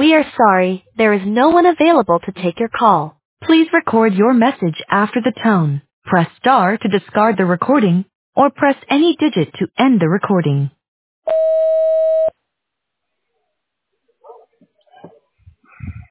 We are sorry, there is no one available to take your call. Please record your message after the tone. Press star to discard the recording, or press any digit to end the recording.